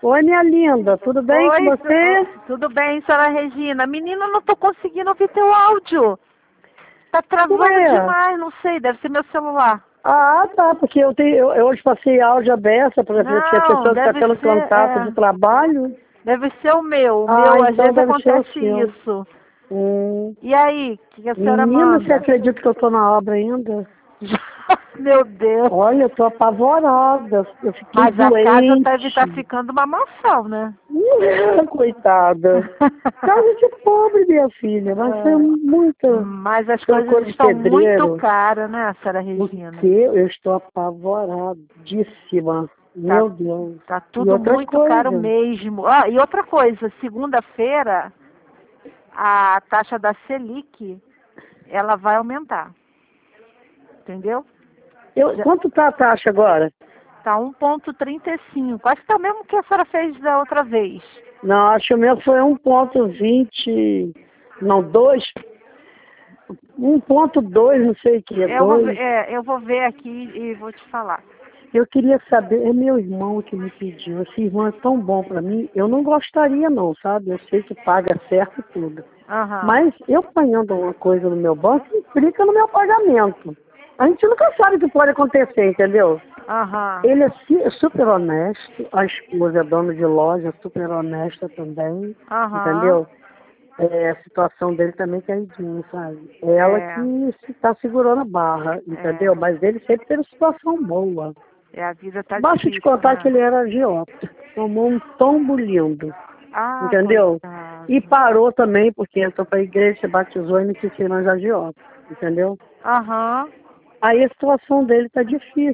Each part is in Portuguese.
Oi, minha linda, tudo bem com Oi, você? tudo bem, senhora Regina? Menina, eu não tô conseguindo ouvir teu áudio. Tá travando Ué, demais, não sei, deve ser meu celular. tá, porque eu hoje passei áudio aberta para ver se a Não, pessoa que está deve tendo ser, contato de trabalho. deve ser o meu. O Ah, meu, às então vezes deve ser o acontece seu. isso. Hum. E aí, o que a senhora Menina, você manda? acredita que eu estou na obra ainda? Meu Deus. Olha, eu estou apavorada, eu fiquei Mas a casa deve estar doente. ficando uma mansão, né? Coitada. Casa de pobre, minha filha, mas foi muita Mas as coisas trocou de estão muito pedreiro. caras, né, senhora O Regina? que? Eu estou apavoradíssima. Tá, Meu Deus. tá E tudo outra muito caro coisa. mesmo. Ah, e outra coisa, segunda-feira a taxa da Selic, ela vai aumentar, entendeu? Já Quanto tá a taxa agora? tá 1,35. Acho que é o mesmo que a senhora fez da outra vez. Não, acho que o meu foi 1,20. Não, 2. 1,2, não sei o que é, 2. Eu vou ver aqui e vou te falar. Eu queria saber, é meu irmão que me pediu. Esse irmão é tão bom para mim. Eu não gostaria não, sabe? Eu sei que paga certo e tudo. Aham, Mas eu apanhando uma coisa no meu banco implica no meu pagamento. A gente nunca sabe o que pode acontecer, entendeu? aham, Ele é super honesto, a esposa é dona de loja, super honesta também, aham. entendeu? A situação dele também é caidinha, sabe? É ela É, que está segurando a barra, entendeu? é, Mas ele sempre teve situação boa. a vida tá Basta te difícil, contar que né? ele era agiota, tomou um tombo lindo, Ah, entendeu? coitado. E parou também porque entrou para a igreja, se batizou e não quis ser mais agiota, entendeu? Aham, Aí a situação dele está difícil,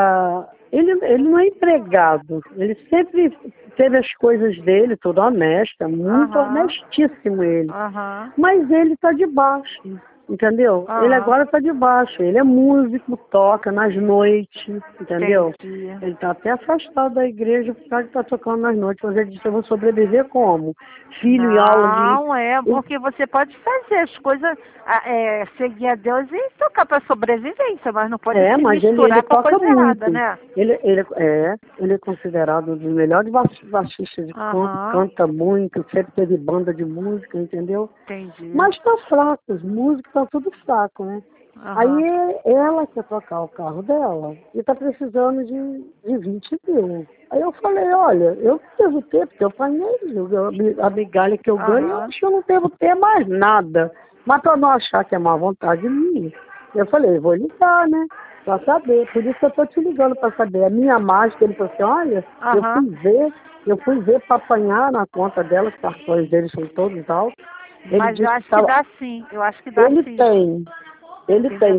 ele não é empregado, ele sempre teve as coisas dele, tudo honesta, muito aham, honestíssimo ele. aham, Mas ele está de baixo, entendeu? Ele aham. agora está de baixo, ele é músico, toca nas noites, entendeu? Entendi. Ele está até afastado da igreja por causa de estar tocando nas noites, mas ele disse, eu vou sobreviver como? Filho em aula de... Não, é porque você pode fazer as coisas, seguir a Deus e tocar para sobrevivência, mas não pode se Mas ele misturar com a toca coisa errada, muito. né? Ele é considerado um dos melhores baixistas de canto, Aham, canta muito, sempre teve banda de música, entendeu? entendi. Mas tá fraco, os músicos tá tudo fraco, né? Aí Aham. ela quer trocar o carro dela e tá precisando de 20 mil. Aí eu falei, olha, eu devo ter, porque eu apanhei, a migalha que eu ganho, eu Aham. acho que eu não devo ter mais nada. Mas para não achar que é má vontade minha, eu falei, vou ligar, né? Pra saber. Por isso que eu tô te ligando pra saber. A minha mágica, ele falou assim, olha, eu Aham. fui ver pra apanhar na conta dela, os cartões deles são todos altos. Ele Mas eu disse que acho que estava. dá sim. Eu acho que dá Ele sim. tem, ele Entendeu? tem,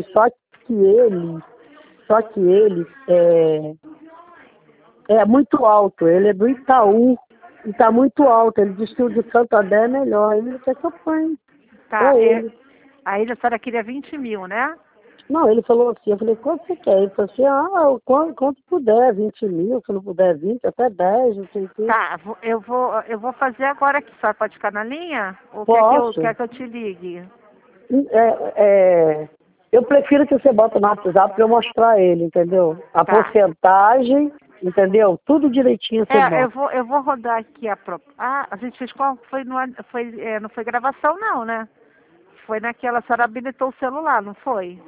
só que ele é muito alto, ele é do Itaú, e tá muito alto. Ele disse que o de Santander é melhor. Ele quer que eu ponha Tá. pra ele. Aí a senhora queria 20 mil, né? Não, ele falou assim, eu falei, quanto você quer? Ele falou assim, quanto puder, 20 mil, se não puder 20, até 10, não sei o quê. Tá, eu vou fazer agora aqui. A senhora pode ficar na linha? Ou Posso. quer que eu te ligue? É, eu prefiro que você bota no WhatsApp para eu mostrar a ele, entendeu? A Tá. porcentagem, entendeu? Tudo direitinho você Eu bota. vou, eu vou rodar aqui a própria. Ah, a gente fez qual? Não foi gravação não, né? Foi naquela, a senhora habilitou o celular, não foi?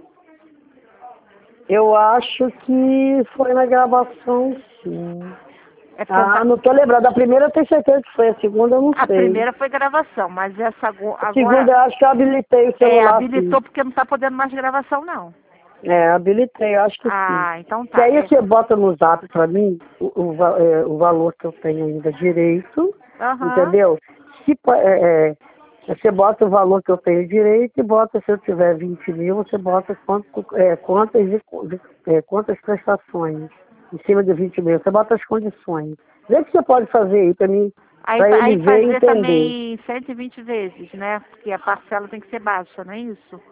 Eu acho que foi na gravação, sim. É porque Ah, não tô lembrando. A primeira eu tenho certeza que foi, a segunda eu não a sei. primeira foi gravação, mas essa A segunda agora eu acho que eu habilitei o celular, sim. habilitou porque não tá podendo mais gravação não. Habilitei, eu acho que sim. Ah, então Que tá. aí você bota no zap para mim o valor que eu tenho ainda direito, Aham. entendeu? Se, você bota o valor que eu tenho direito e bota, se eu tiver 20 mil, você bota quantas prestações em cima de 20 mil. Você bota as condições. Vê o que você pode fazer aí Aí, para ele aí ver e fazer entender. também 120 vezes, né? Porque a parcela tem que ser baixa, não é isso?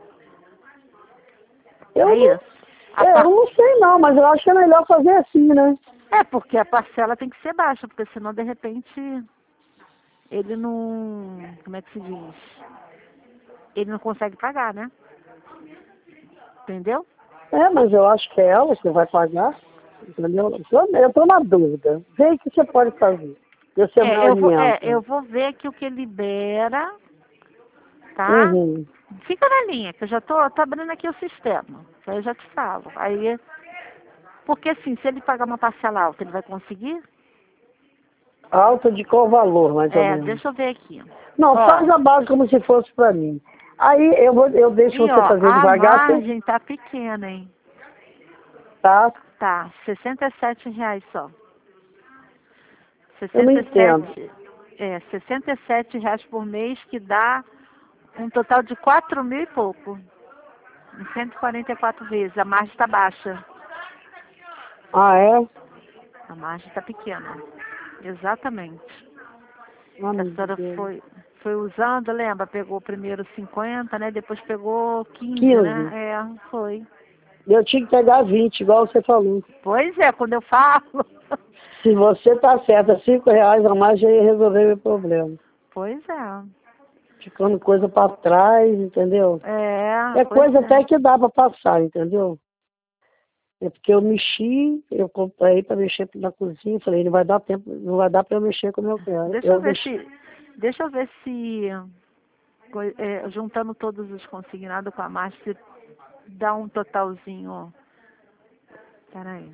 Não é Eu não, isso? A eu par... não sei não, mas eu acho que é melhor fazer assim, né? É, porque a parcela tem que ser baixa, porque senão de repente ele não. Como é que se diz? Ele não consegue pagar, né? Entendeu? Mas eu acho que é ela que vai pagar. entendeu? Eu tô na dúvida. Vê o que você pode fazer. Você vai orienta. Eu vou ver aqui o que libera, tá? Uhum. Fica na linha, que eu já tô abrindo aqui o sistema. Aí eu já te falo. Aí, porque assim, se ele pagar uma parcela alta, ele vai conseguir? Alta de qual valor, mais ou menos? Deixa eu ver aqui. Não, Ó, faz a base como se fosse pra mim. Aí eu deixo e você ó, fazer a devagar, margem tá pequena, hein? tá? Tá, R$ 67 só. Eu não entendo. 67 reais por mês, que dá um total de 4.000 e pouco. Em 144 vezes. A margem está baixa. Ah, é? A margem está pequena. Exatamente. Ah, A meu senhora Deus. foi usando, lembra? Pegou primeiro 50, né? Depois pegou 15, 15. né? Foi. Eu tinha que pegar 20, igual você falou. Pois é, quando eu falo. Se você tá certa, R$ 5 a mais já ia resolver meu problema. Pois é. Ficando coisa pra trás, entendeu? É Pois coisa até é. que dá pra passar, entendeu? É porque eu mexi, eu comprei pra mexer na cozinha, falei, não vai dar tempo, não vai dar pra eu mexer como eu quero. Deixa eu ver se. Deixa eu ver se. Juntando todos os consignados com a margem, se dá um totalzinho. Peraí.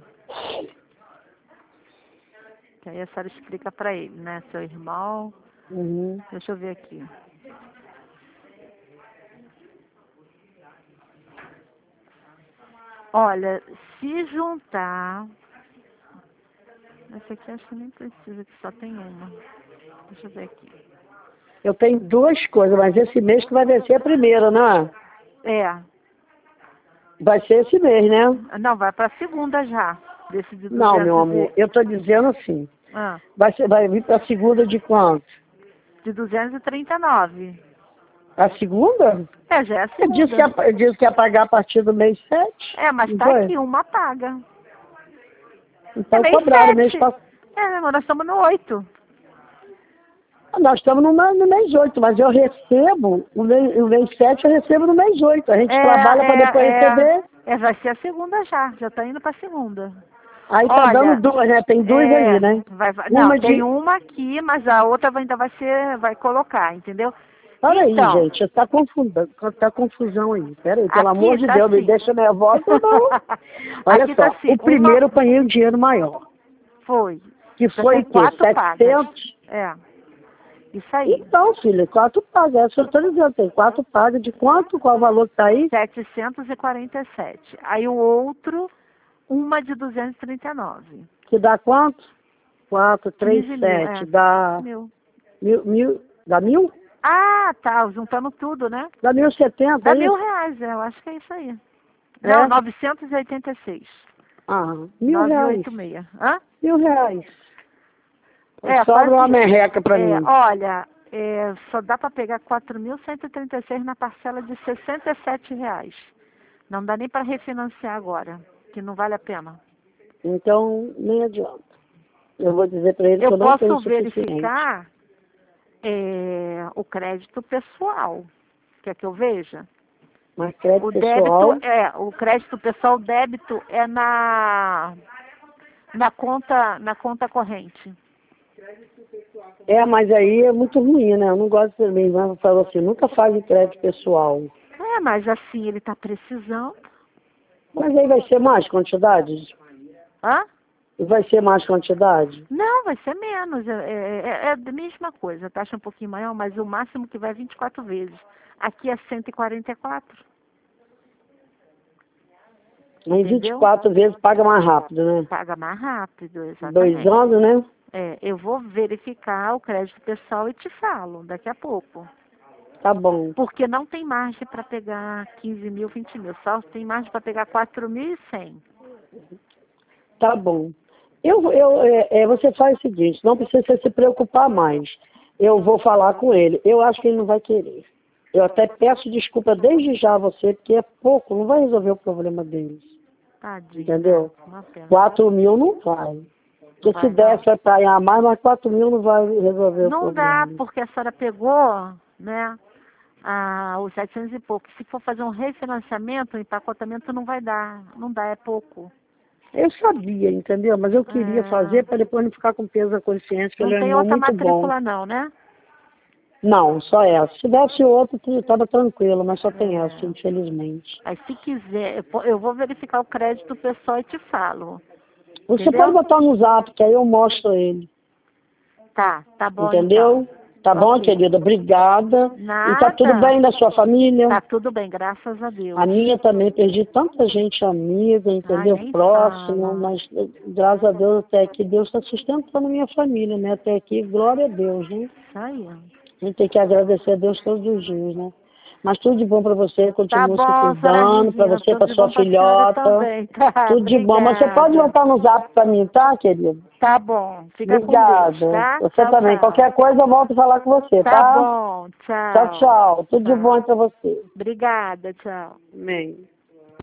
Que aí a senhora explica pra ele, né? Seu irmão. Uhum. Deixa eu ver aqui. Olha, se juntar. Essa aqui acho que nem precisa, que só tem uma. Deixa eu ver aqui. Eu tenho duas coisas, mas esse mês que vai vencer a primeira, né? Vai ser esse mês, né? Não, vai pra segunda já. Desse de Não, meu 200 amor, eu tô dizendo assim. Ah, Vai vir pra segunda de quanto? de 239. A segunda? Já é a Eu disse segunda. eu disse que ia pagar a partir do mês 7. Mas Não tá foi? aqui, uma paga. Então Mês cobraram o mês 7. passado. Mas nós estamos no 8. Nós estamos no mês 8, mas eu recebo, o mês 7 eu recebo no mês 8. A gente trabalha para depois receber. Vai ser a segunda já. Já tá indo pra segunda. Aí tá dando Olha, duas, né? Tem duas aí, né? não, Uma tem de. uma aqui, mas a outra ainda vai colocar, entendeu? Olha aí, Então, gente, tá confusão aí. Pera aí, pelo amor aqui de tá Deus, me assim. deixa nervosa, não. Olha Aqui tá só, assim, o primeiro eu ganhei um dinheiro maior, foi. que Já foi são o quê? 4 pagas. 700? Isso aí. Então, filha, 4 pagas. Essa eu tô dizendo, tem 4 pagas de quanto? Qual o valor que tá aí? 747. Aí o outro, uma de 239. Que dá quanto? 4, 3, 15 mil, 7. Dá mil. mil, dá 1.000? Tá, juntando tudo, né? Dá 1.070, Dá é isso? R$ 1.000, eu acho que é isso aí. Não, É? 986. Ah, R$ 1.000. 986. Hã? R$ 1.000. Sobra uma Quase. merreca pra mim. Olha, só dá para pegar 4.136 na parcela de R$ 67. Não dá nem para refinanciar agora, que não vale a pena. Então, nem adianta. Eu vou dizer pra ele que eu não tenho o Posso suficiente. verificar o crédito pessoal. Quer que eu veja? Mas crédito O pessoal... débito o crédito pessoal, o débito é na conta corrente. Mas aí é muito ruim, né? Eu não gosto de mim. Mas falou assim, nunca faz o crédito pessoal. Mas assim, ele está precisando. Mas aí vai ser mais quantidade? Hã? Vai ser mais quantidade? Não, vai ser menos. É a mesma coisa. A taxa é um pouquinho maior, mas o máximo que vai é 24 vezes. Aqui é 144. Em Entendeu? 24 vezes paga mais rápido, né? Paga mais rápido, 2 exatamente. anos, né? Eu vou verificar o crédito pessoal e te falo daqui a pouco. Tá bom. Porque não tem margem para pegar 15 mil, 20 mil. Só tem margem para pegar 4.100. Tá bom. Você faz o seguinte, não precisa se preocupar mais. Eu vou falar com ele. Eu acho que ele não vai querer. Eu até peço desculpa desde já a você, porque é pouco, não vai resolver o problema deles. Tadinho, Entendeu? né? Uma pena. 4.000 não vai. Porque se desse vai pagar mais, mas 4.000 não vai resolver o Não problema. dá, porque a senhora pegou, né, os 700 e pouco. Se for fazer um refinanciamento, o empacotamento não vai dar. Não dá, é pouco. Eu sabia, entendeu? Mas eu queria É. fazer para depois não ficar com peso na consciência, que Não ele é um tem irmão outra muito bom. matrícula não, né? Não, só essa. Se tivesse outro, estava tranquilo, mas só tem essa, É. infelizmente. Aí se quiser, eu vou verificar o crédito pessoal e te falo. Você Entendeu? pode botar no zap, que aí eu mostro ele. Tá bom então. Entendeu? Tá bom, Ok. querida? Obrigada. E tá tudo Nada. bem na sua família? Tá tudo bem, graças a A Deus. minha também, perdi tanta gente amiga, Ai, entendeu? nem Próximo, fala. mas graças a Deus até aqui Deus está sustentando a minha família, né? Até aqui, glória a Deus, né? Isso aí. A gente tem que agradecer a Deus todos os dias, né? Mas tudo de bom para você, Tá continua se bom, senhora cuidando, para Regina. você, Tudo para de sua bom pra senhora filhota. também. Tá, Tudo de bom. Mas você pode obrigada. voltar no zap para mim, tá, querido? Tá bom. Fica com Deus, Obrigada. tá? Você Tchau, também. Qualquer tchau. coisa eu volto a falar com você, Tá tá? bom. Tchau, Tchau. tchau. Tudo de bom Tchau. para você. Obrigada, tchau. Amém.